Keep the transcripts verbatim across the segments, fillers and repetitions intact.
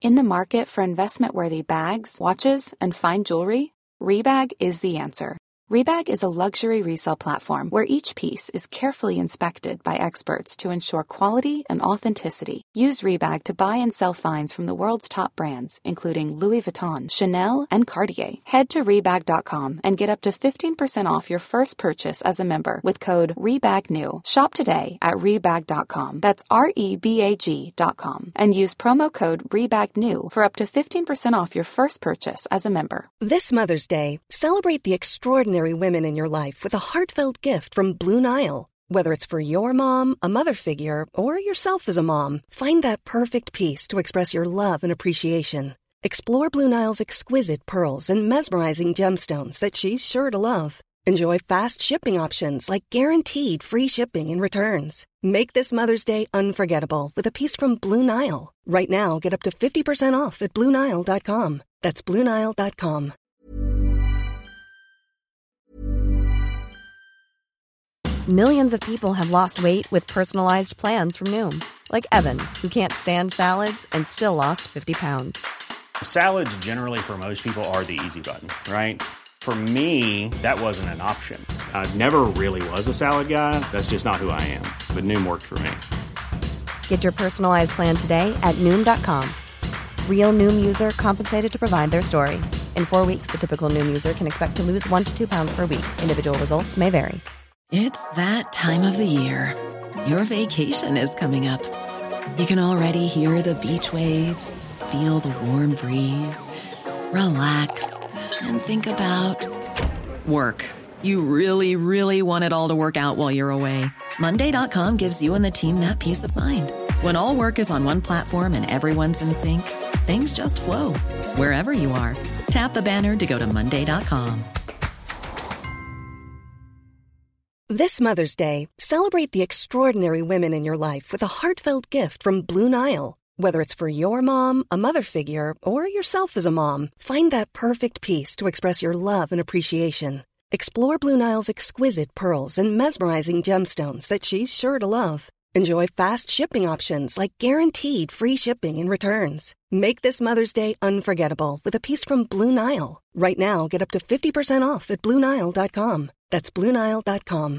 In the market for investment-worthy bags, watches, and fine jewelry, Rebag is the answer. Rebag is a luxury resale platform where each piece is carefully inspected by experts to ensure quality and authenticity. Use Rebag to buy and sell finds from the world's top brands, including Louis Vuitton, Chanel, and Cartier. Head to Rebag dot com and get up to fifteen percent off your first purchase as a member with code REBAGNEW. Shop today at Rebag dot com. That's R E B A G dot com. And use promo code REBAGNEW for up to fifteen percent off your first purchase as a member. This Mother's Day, celebrate the extraordinary women in your life with a heartfelt gift from Blue Nile. Whether it's for your mom, a mother figure, or yourself as a mom, find that perfect piece to express your love and appreciation. Explore Blue Nile's exquisite pearls and mesmerizing gemstones that she's sure to love. Enjoy fast shipping options like guaranteed free shipping and returns. Make this Mother's Day unforgettable with a piece from Blue Nile. Right now, get up to fifty percent off at Blue Nile dot com. That's Blue Nile dot com. Millions of people have lost weight with personalized plans from Noom. Like Evan, who can't stand salads and still lost fifty pounds. Salads generally for most people are the easy button, right? For me, that wasn't an option. I never really was a salad guy. That's just not who I am. But Noom worked for me. Get your personalized plan today at Noom dot com. Real Noom user compensated to provide their story. In four weeks, the typical Noom user can expect to lose one to two pounds per week. Individual results may vary. It's that time of the year. Your vacation is coming up. You can already hear the beach waves, feel the warm breeze, relax, and think about work. You really, really want it all to work out while you're away. Monday dot com gives you and the team that peace of mind. When all work is on one platform and everyone's in sync, things just flow. Wherever you are, tap the banner to go to Monday dot com. This Mother's Day, celebrate the extraordinary women in your life with a heartfelt gift from Blue Nile. Whether it's for your mom, a mother figure, or yourself as a mom, find that perfect piece to express your love and appreciation. Explore Blue Nile's exquisite pearls and mesmerizing gemstones that she's sure to love. Enjoy fast shipping options like guaranteed free shipping and returns. Make this Mother's Day unforgettable with a piece from Blue Nile. Right now, get up to fifty percent off at Blue Nile dot com. That's Blue Nile dot com.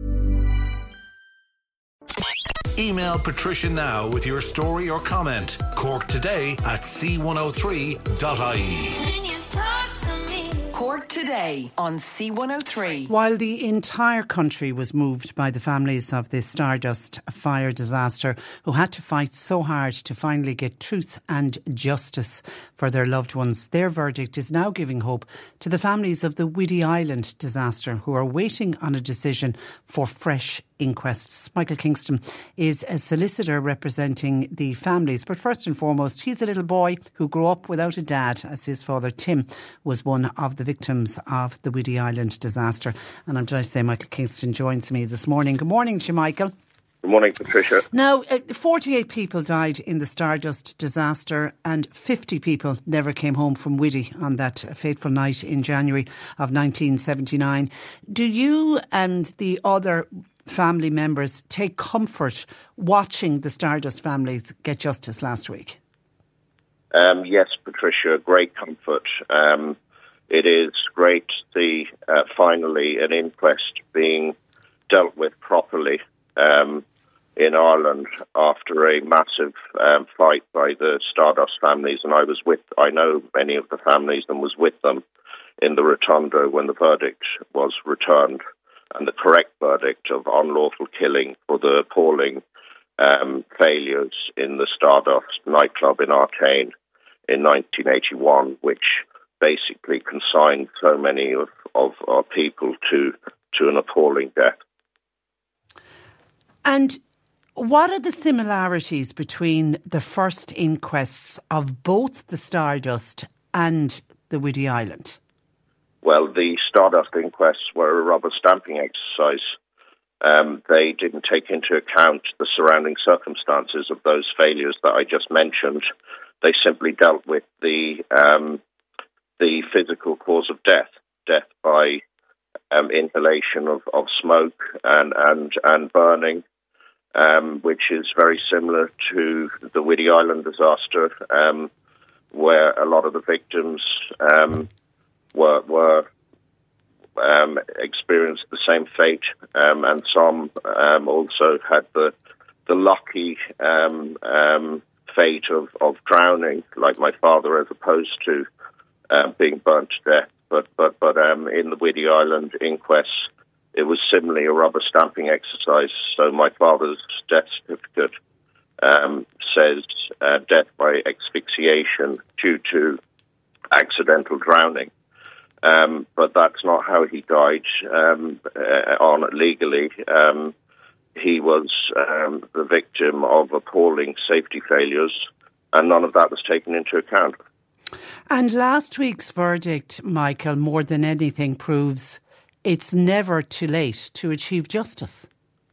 Email Patricia now with your story or comment. Cork Today at c one oh three dot I E. Cork Today on C one oh three. While the entire country was moved by the families of the Stardust fire disaster, who had to fight so hard to finally get truth and justice for their loved ones, their verdict is now giving hope to the families of the Whiddy Island disaster, who are waiting on a decision for fresh inquests. Michael Kingston is a solicitor representing the families, but first and foremost, he's a little boy who grew up without a dad, as his father Tim was one of the victims of the Whiddy Island disaster. And I'm delighted to say Michael Kingston joins me this morning. Good morning to you, Michael. Good morning, Patricia. Now, uh, forty-eight people died in the Stardust disaster and fifty people never came home from Whiddy on that fateful night in January of nineteen seventy-nine. Do you and the other family members take comfort watching the Stardust families get justice last week? Um, yes, Patricia, great comfort. Um, it is great to see uh, finally an inquest being dealt with properly um, in Ireland after a massive um, fight by the Stardust families. And I was with, I know many of the families and was with them in the rotunda when the verdict was returned, and the correct verdict of unlawful killing for the appalling um, failures in the Stardust nightclub in Arcane in nineteen eighty-one, which basically consigned so many of, of our people to, to an appalling death. And what are the similarities between the first inquests of both the Stardust and the Whiddy Island? Well, the Stardust inquests were a rubber stamping exercise. Um, they didn't take into account the surrounding circumstances of those failures that I just mentioned. They simply dealt with the um, the physical cause of death, death by um, inhalation of, of smoke and and and burning, um, which is very similar to the Whiddy Island disaster. Um, where a lot of the victims um, were were um, experienced the same fate, um, and some um, also had the the lucky um, um, fate of, of drowning, like my father, as opposed to um, being burnt to death. But but but um, in the Whiddy Island inquests, it was similarly a rubber stamping exercise. So my father's death certificate um, says uh, death by asphyxiation due to accidental drowning. Um, but that's not how he died um, uh, on legally. Um, he was um, the victim of appalling safety failures, and none of that was taken into account. And last week's verdict, Michael, more than anything proves it's never too late to achieve justice.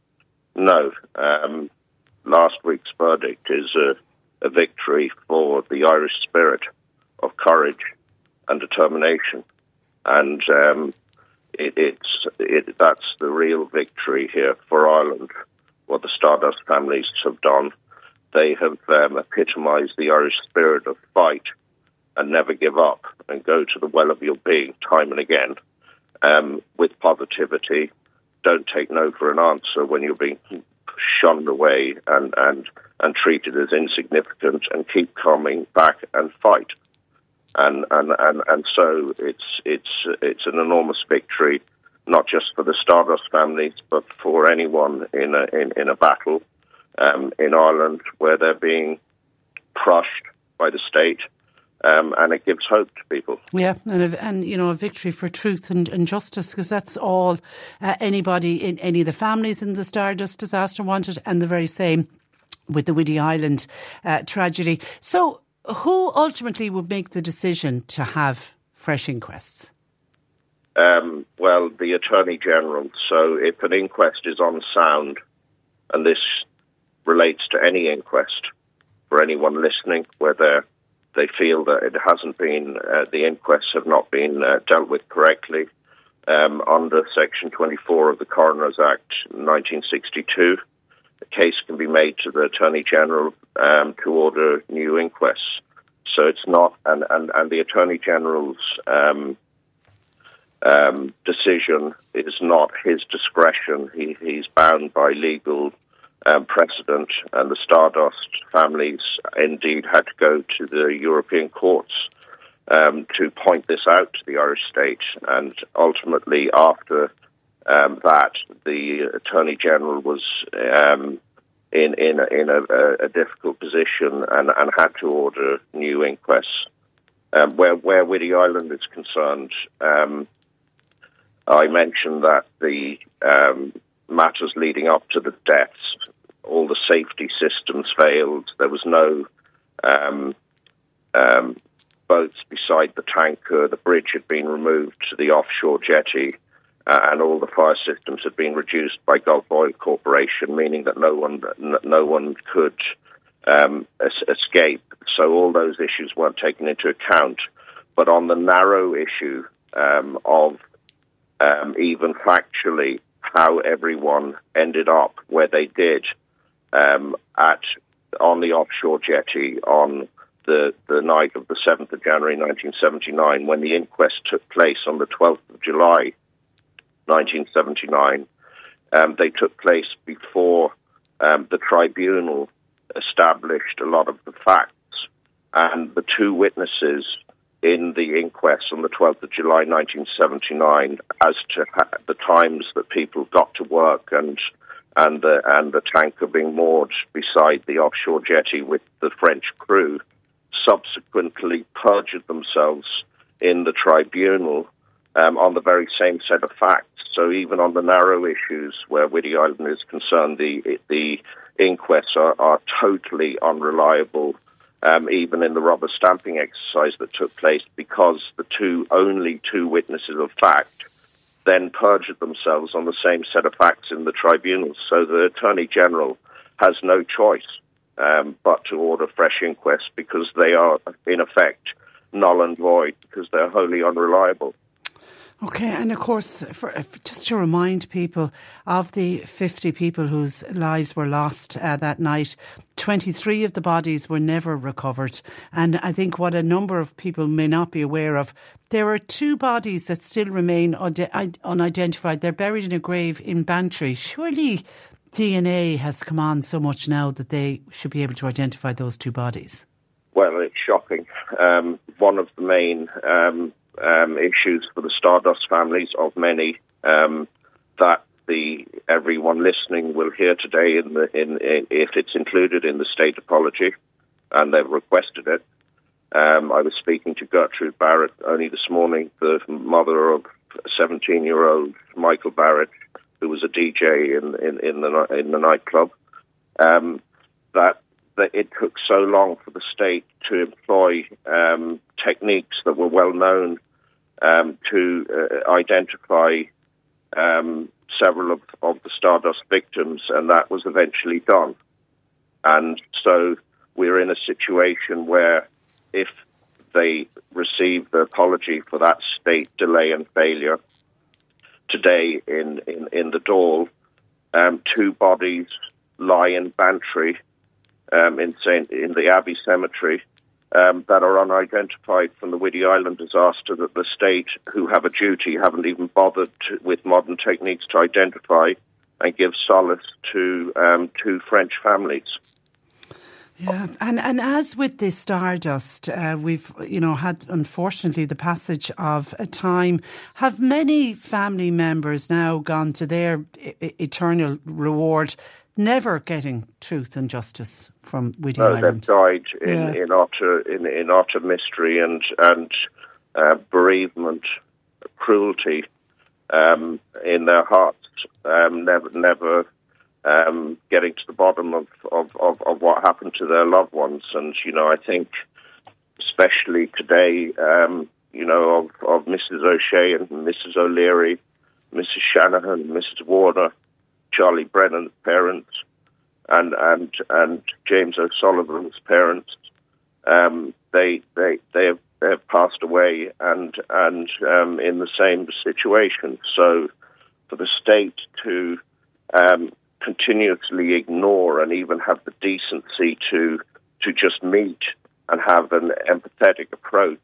No. Um, last week's verdict is a, a victory for the Irish spirit of courage and determination. And um, it, it's it, that's the real victory here for Ireland, what the Stardust families have done. They have um, epitomised the Irish spirit of fight and never give up and go to the well of your being time and again um, with positivity. Don't take no for an answer when you're being shunned away and, and, and treated as insignificant, and keep coming back and fight. And, and, and, and so it's it's it's an enormous victory, not just for the Stardust families, but for anyone in a in, in a battle um, in Ireland where they're being crushed by the state, um, and it gives hope to people. Yeah, and a, and you know a victory for truth and, and justice, because that's all uh, anybody in any of the families in the Stardust disaster wanted, and the very same with the Whiddy Island uh, tragedy. So, who ultimately would make the decision to have fresh inquests? Um, well, the Attorney General. So if an inquest is unsound, and this relates to any inquest, for anyone listening, whether they feel that it hasn't been, uh, the inquests have not been uh, dealt with correctly, um, under Section twenty-four of the Coroners Act nineteen sixty-two, a case can be made to the Attorney General um, to order new inquests. So it's not, and, and, and the Attorney General's um, um, decision is not his discretion. He, he's bound by legal um, precedent, and the Stardust families indeed had to go to the European courts um, to point this out to the Irish state. And ultimately, after um, that, the Attorney General was um, in in a, in a, a difficult position and, and had to order new inquests. Um, where where Whiddy Island is concerned, um, I mentioned that the um, matters leading up to the deaths, all the safety systems failed. There was no um, um, boats beside the tanker. The bridge had been removed to the offshore jetty. Uh, and all the fire systems had been reduced by Gulf Oil Corporation, meaning that no one, n- no one could um, es- escape. So all those issues weren't taken into account. But on the narrow issue um, of um, even factually how everyone ended up where they did um, at on the offshore jetty on the the night of the seventh of January nineteen seventy-nine, when the inquest took place on the twelfth of July. nineteen seventy-nine, um, they took place before um, the tribunal established a lot of the facts, and the two witnesses in the inquest on the twelfth of July nineteen seventy-nine as to ha- the times that people got to work and and the, and the tanker being moored beside the offshore jetty with the French crew subsequently perjured themselves in the tribunal um, on the very same set of facts. So even on the narrow issues where Whiddy Island is concerned, the the inquests are, are totally unreliable, um, even in the rubber stamping exercise that took place, because the two only two witnesses of fact then perjured themselves on the same set of facts in the tribunals. So the Attorney General has no choice um, but to order fresh inquests, because they are, in effect, null and void, because they're wholly unreliable. Okay, and of course, for, just to remind people, of the fifty people whose lives were lost uh, that night, twenty-three of the bodies were never recovered. And I think what a number of people may not be aware of, there are two bodies that still remain un- unidentified. They're buried in a grave in Bantry. Surely D N A has come on so much now that they should be able to identify those two bodies. Well, it's shocking. Um, one of the main um, um, issues for the Stardust families, of many, um, that the everyone listening will hear today, in the in, in if it's included in the state apology, and they've requested it. Um, I was speaking to Gertrude Barrett only this morning, the mother of seventeen-year-old Michael Barrett, who was a D J in in, in the in the nightclub. Um, that. that it took so long for the state to employ um, techniques that were well known um, to uh, identify um, several of, of the Stardust victims, and that was eventually done. And so we're in a situation where if they receive the apology for that state delay and failure, today in, in, in the Dáil, um, two bodies lie in Bantry, Um, in Saint in the Abbey Cemetery, um, that are unidentified from the Whiddy Island disaster, that the state, who have a duty, haven't even bothered to, with modern techniques to identify and give solace to um, two French families. Yeah, and and as with the Stardust, uh, we've you know had unfortunately the passage of a time. Have many family members now gone to their e- eternal reward, never getting truth and justice from Whiddy no, Island? They've died in, yeah. in utter in, in utter mystery and and uh, bereavement, cruelty um, in their hearts. Um, never, never. Um, getting to the bottom of, of, of, of what happened to their loved ones. And, you know, I think especially today, um, you know, of, of Missus O'Shea and Missus O'Leary, Missus Shanahan, Missus Warner, Charlie Brennan's parents, and and, and James O'Sullivan's parents, um, they they they have, they have passed away and, and um, in the same situation. So for the state to um, continuously ignore and even have the decency to to just meet and have an empathetic approach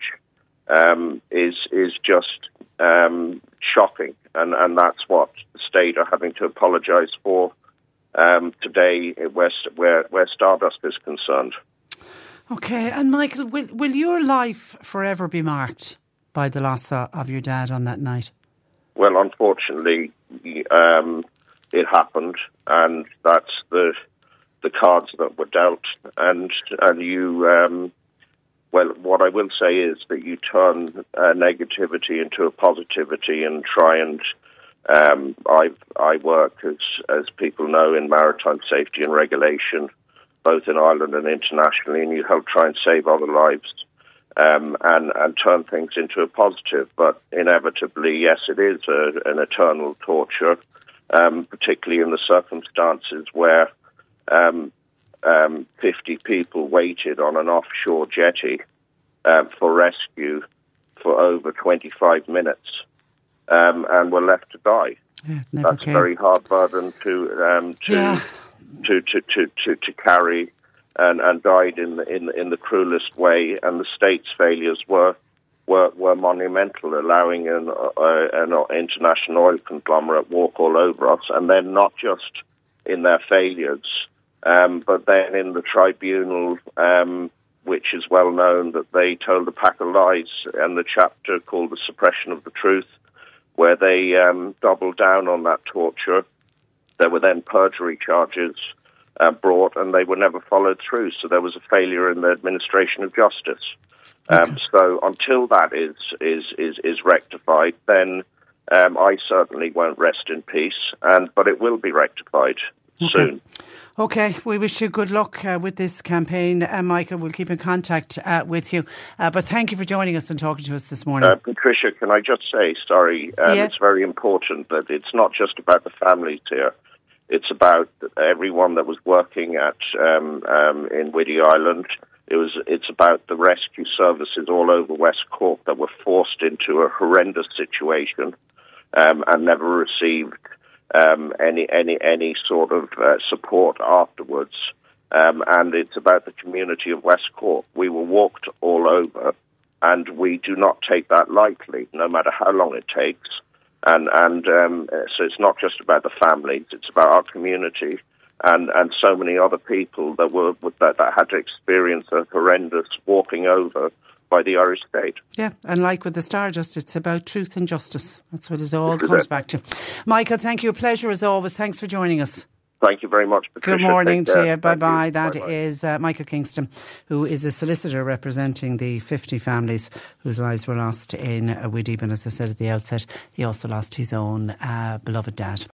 um, is is just um, shocking, and, and that's what the state are having to apologise for um, today, where, where where Stardust is concerned. Okay, and Michael, will will your life forever be marked by the loss of your dad on that night? Well, unfortunately, um, it happened, and that's the the cards that were dealt. And and you, um, well, what I will say is that you turn uh, negativity into a positivity and try and. Um, I I work as as people know in maritime safety and regulation, both in Ireland and internationally, and you help try and save other lives. Um, and, and turn things into a positive. But inevitably, yes, it is a, an eternal torture, um, particularly in the circumstances where um, um, fifty people waited on an offshore jetty uh, for rescue for over twenty-five minutes um, and were left to die. Yeah, never That's came. a very hard burden to um, to, Yeah. to, to, to, to to carry. And, and died in the, in in the cruelest way, and the state's failures were were, were monumental, allowing an, uh, an international oil conglomerate walk all over us, and then not just in their failures, um, but then in the tribunal, um, which is well known that they told a pack of lies, and the chapter called "The Suppression of the Truth," where they um, doubled down on that torture. There were then perjury charges Uh, brought, and they were never followed through. So there was a failure in the administration of justice. Um, Okay. So until that is is is, is rectified, then um, I certainly won't rest in peace. And but it will be rectified Okay. soon. Okay, we wish you good luck uh, with this campaign, uh, Michael. We'll keep in contact uh, with you. Uh, but thank you for joining us and talking to us this morning. Uh, Patricia, can I just say, sorry, um, Yeah. it's very important that it's not just about the families here. It's about everyone that was working at um, um, in Whiddy Island, It was. It's about the rescue services all over West Cork that were forced into a horrendous situation um, and never received um, any any any sort of uh, support afterwards. Um, and it's about the community of West Cork. We were walked all over, and we do not take that lightly, no matter how long it takes. And and um, so it's not just about the families; it's about our community. And, and so many other people that were that, that had to experience a horrendous walking over by the Irish state. Yeah, and like with the Stardust, it's about truth and justice. That's what it all comes back to. Michael, thank you. A pleasure as always. Thanks for joining us. Thank you very much, Patricia. Good morning Take to care. you. Bye-bye. You. That Bye-bye. is uh, Michael Kingston, who is a solicitor representing the fifty families whose lives were lost in Widdyb. And as I said at the outset, he also lost his own uh, beloved dad.